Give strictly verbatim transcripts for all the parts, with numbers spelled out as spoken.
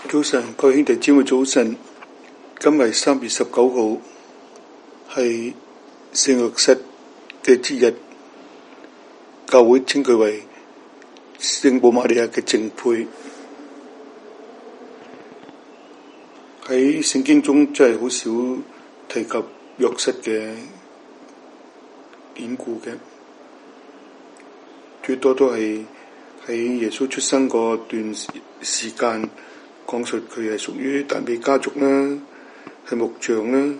早晨，各位兄弟姊妹早晨。今日三月十九號係聖若瑟嘅節日，教會稱佢為聖母瑪利亞嘅淨配。喺聖經中真係好少提及若瑟嘅典故嘅，最多都係喺耶穌出生嗰段時間講述佢係屬於達味家族啦，係木匠啦。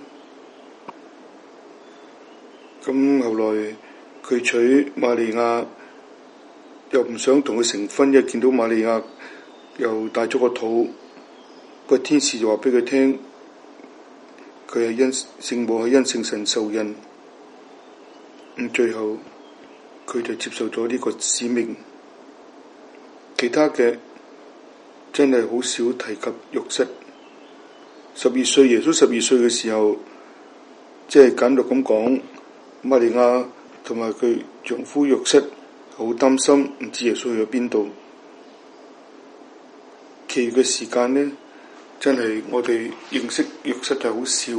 咁後來佢娶瑪利亞，又唔想同佢成婚，一見到瑪利亞又大咗個肚，個天使就話俾佢聽，佢係因聖母係因聖神受孕。咁最後佢就接受咗呢個使命。其他嘅真係好少提及若瑟。十二歲，耶穌十二歲嘅時候，即係簡略咁講，瑪利亞同埋佢丈夫若瑟好擔心，唔知耶穌去咗邊度。其餘嘅時間呢，真係我哋認識若瑟係好少，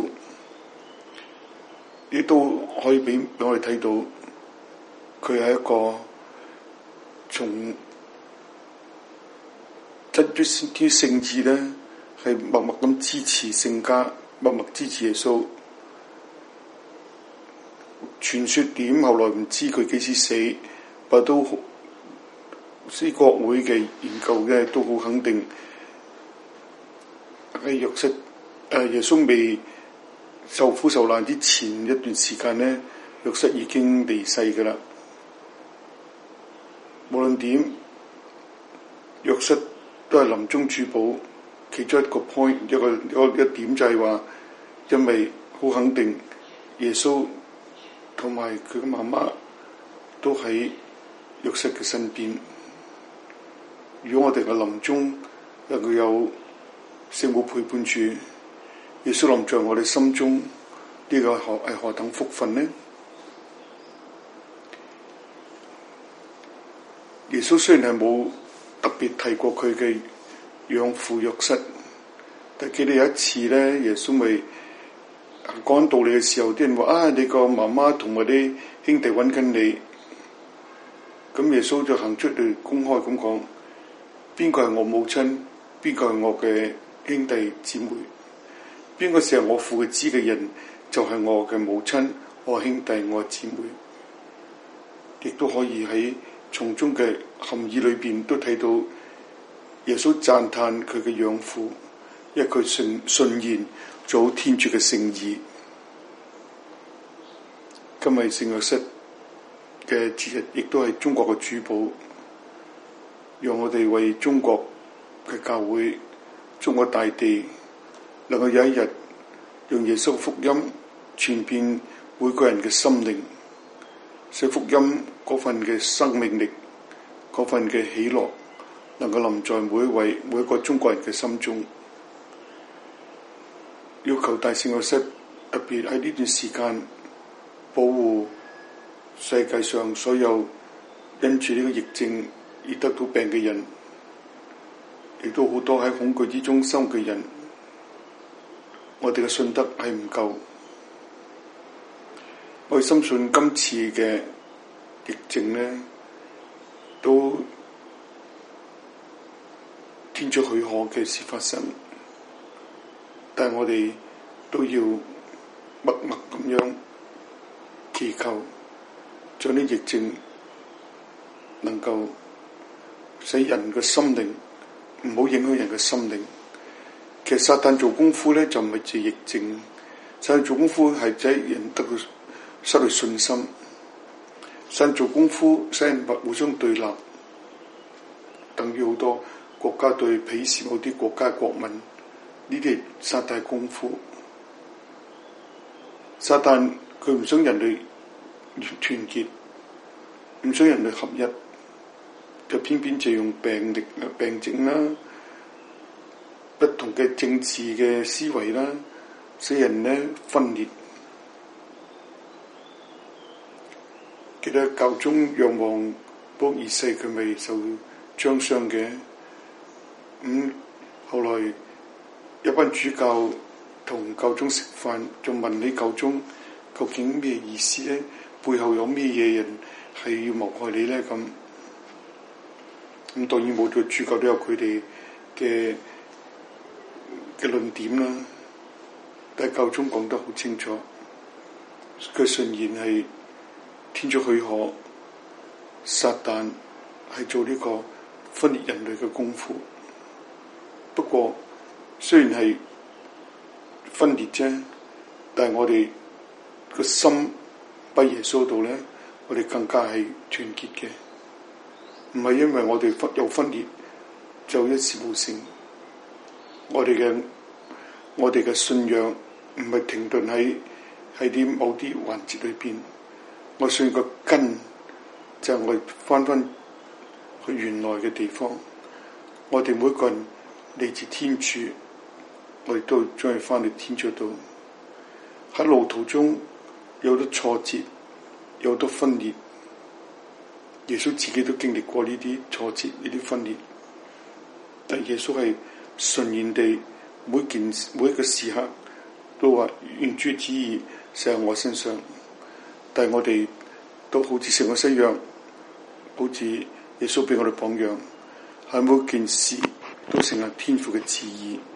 亦都可以俾俾我哋睇到，佢係一個從真啲啲聖子咧，係默默咁支持聖家，默默支持耶穌。傳說點後來唔知佢幾時死，但都啲國會嘅研究嘅都好肯定喺若瑟誒耶穌未受苦受難之前一段時間咧，若瑟已經離世㗎喇。無論點，若瑟都係臨終主保，其中一個 point 一個一個一點就係話，因為好肯定耶穌同埋佢嘅媽媽都喺若瑟嘅身邊。如果我哋嘅臨終能夠有聖母陪伴住，耶穌臨在我哋心中，呢、這個何係何等福分呢？耶穌雖然係冇特別提過佢嘅養父若瑟，但記得有一次咧，耶穌咪講道理嘅時候，啲人話啊，你個媽媽同埋啲兄弟揾緊你，咁耶穌就行出嚟公開咁講，邊個係我母親，邊個係我嘅兄弟姊妹，邊個時候我父嘅知嘅人，就係、是、我嘅母親、我兄弟、我姊妹，亦都可以喺從中嘅含義裏邊都睇到耶穌讚嘆佢嘅養父，因為佢順順延做天主嘅聖意。今日聖若瑟嘅節日，亦都係中國嘅主保，讓我哋為中國嘅教會、中國大地能夠有一日用耶穌福音傳遍每個人嘅心靈，使福音嗰份嘅生命力、嗰份嘅喜樂能夠臨在每一位每一個中國人嘅心中。要求大聖若瑟特別喺呢段時間保護世界上所有因住呢個疫症而得到病嘅人，亦都好多喺恐懼之中生嘅人。我哋嘅信德係唔夠，我哋深信今次嘅疫症呢，都天主許可嘅事發生，但係我哋都要默默咁樣祈求，將啲疫症能夠使人嘅心靈唔好影響人嘅心靈。其實撒旦做功夫咧，就唔係治疫症，撒旦做功夫係使人得到失去信心，撒旦做功夫使人互相對立，等於好多國家對鄙視某啲國家國民，呢啲係撒旦功夫。撒旦佢唔想人類團結，唔想人類合一，就偏偏就用病力、病症啦、不同嘅政治嘅思維啦，使人呢分裂。記得教宗若望保祿二世佢咪受槍傷嘅，咁後來一班主教同教宗食飯，就問起教宗究竟咩意思咧？背後有咩嘢人係要謀害你咧？咁咁當然每個主教都有佢哋嘅嘅論點啦。但係教宗講得好清楚，佢順然係天主許可，撒旦係做呢個分裂人類嘅功夫。不過雖然係分裂啫，但係我哋個心喺耶穌度咧，我哋更加係團結嘅，唔係因為我哋有分裂就一事無成。我哋嘅我哋嘅信仰唔係停頓喺喺啲某啲環節裏邊，我信個根就係我哋翻翻去原來嘅地方。我哋每個人嚟自天主，我哋都將佢翻去天主度。喺路途中有咗挫折，有咗分裂，耶穌自己都經歷過呢啲挫折，呢啲分裂。但耶穌係順然地每件每一個時刻都話願主旨意寫喺我身上。但係我哋都好似聖若瑟一樣，好似耶穌俾我哋榜樣，喺每件事都成日天父嘅旨意。